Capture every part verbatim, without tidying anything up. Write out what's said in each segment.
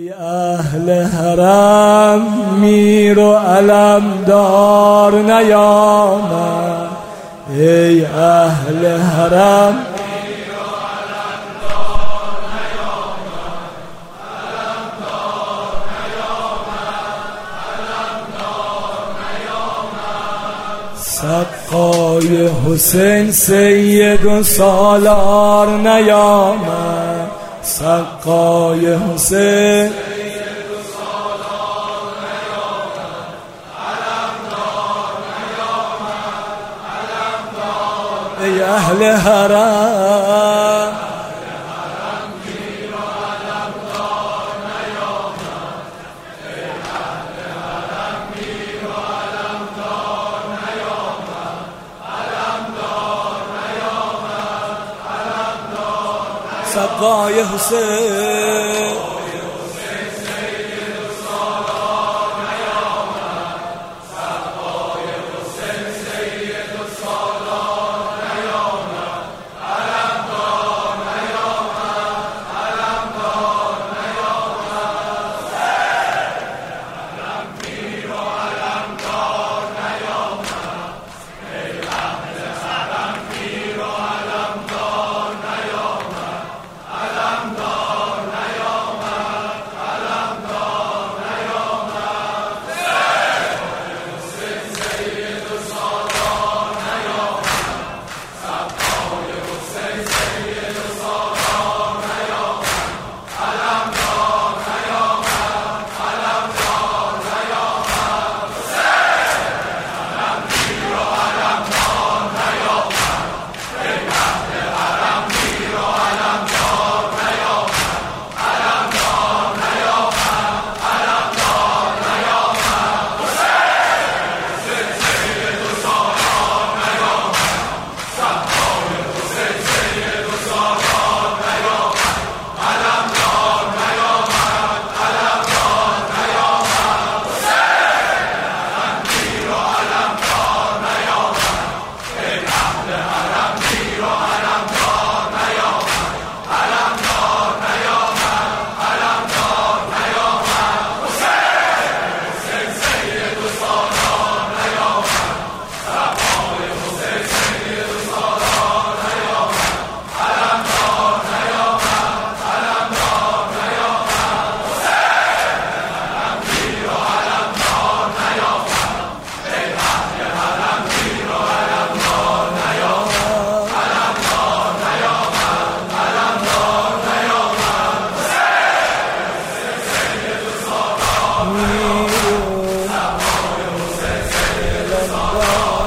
ای اهل حرم میر و علمدار نیامد، ای اهل حرم میر و علمدار نیامد، علمدار نیامد، علمدار نیامد. سقای حسین سید و سالار نیامد، سقای حسین سید و سالار نیامد، علمدار نیامد، علمدار. ای اهل حرم میر و علمدار نیامد، ای اهل حرم میر و علمدار نیامد، علمدار نیامد، علمدار. سقای حسین سید و سالار نیامد، سقای حسین سید و سالار نیامد، علمدار نیامد، علمدار نیامد. حرم میر و علمدار نیامد، ای اهل حرم میر و علمدار نیامد، علمدار نیامد، علمدار نیامد. حسین سید و سالار نیامد، سقای حسین سید و سالار نیامد، علمدار نیامد، علمدار نیامد. حرم میر و علمدار نیامد، ای اهل حرم میر و علمدار نیامد، علمدار نیامد، علمدار نیامد. حسین سید و سالار نیامد، سقای حسین سید و سالار نیامد، علمدار نیامد، علمدار نیامد. حرم میر و علمدار نیامد، ای اهل حرم میر و علمدار نیامد، علمدار نیامد، علمدار نیامد. حسین سید و سالار نیامد، سقای حسین سید و سالار نیامد، علمدار نیامد، علمدار نیامد. حرم میر و علمدار نیامد، ای اهل حرم میر و علمدار نیامد، علمدار نیامد، علمدار نیامد. حسین سید و سالار نیامد، سقای حسین سید و سالار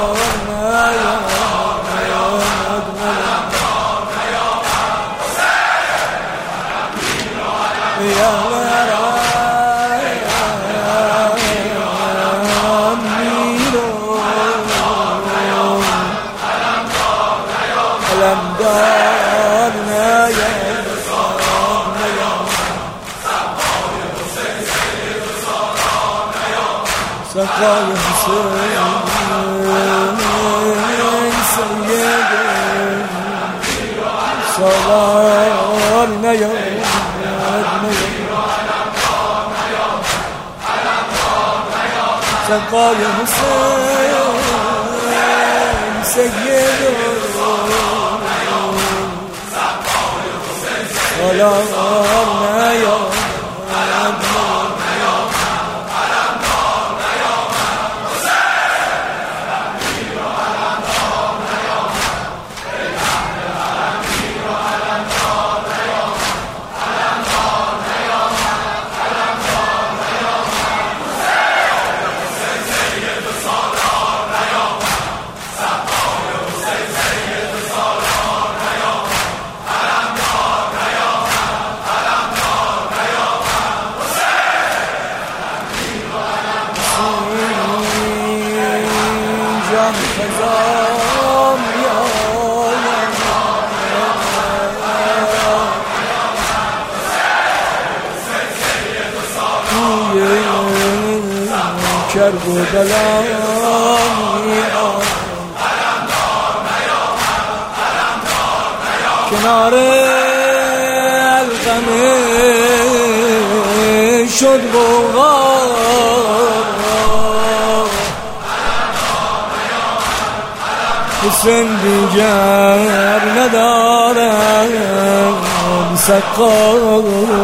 نیامد، علمدار نیامد. حرم میر و علمدار ای اهل حرم میر و علمدار نیامد، علمدار نیامد، علمدار نیامد، سقای حسین سید و سالار نیامد، سقای حسین سید و سالار نیامد، سقای حسین سید و سالار نیامد. جان خزام میآید، توی کرب و بلا میآید، کنار القمه شد غوغا حسین دیگر ندارم سقا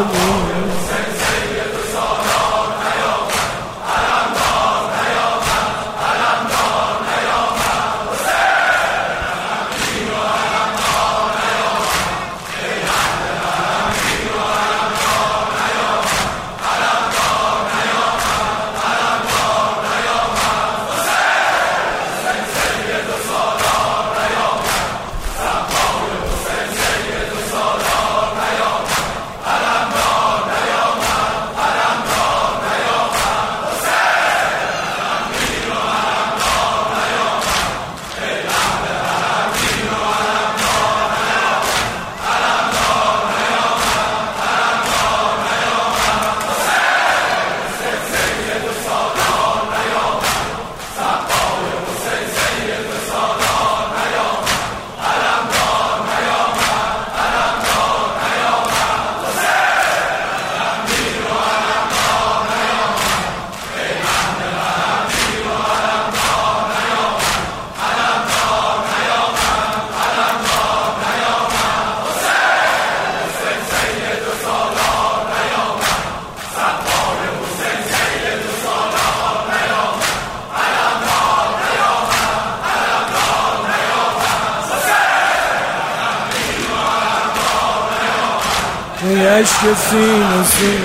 عشق سینه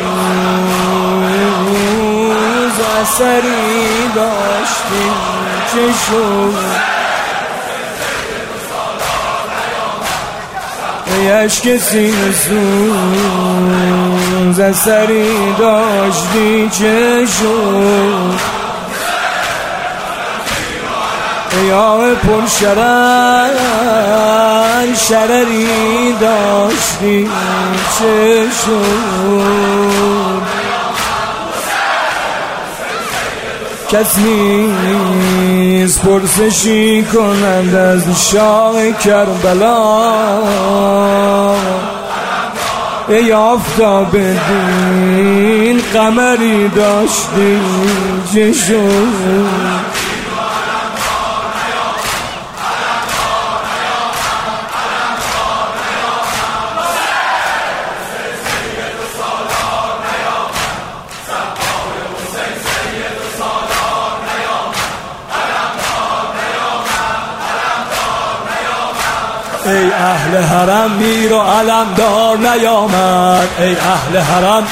سوز اثری داشتیم که شد عشق سینه سوز اثری داشتی که شد یا پر شرر شرری داشتی چه شد کسی نیست پرسشی کنند از شاه کربلا ای آفتاب دین قمری داشتی چه شد ای اهل حرم میر و علمدار نیامد ای اهل حرم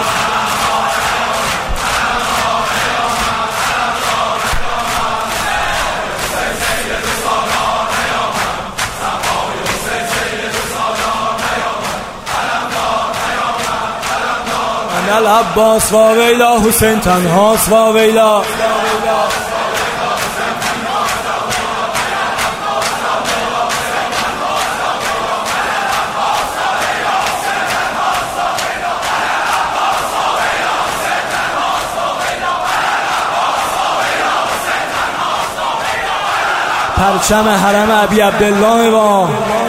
انا العباس و ویلا حسین تنهاست و ویلا پرچم حرم ابی عبدالله با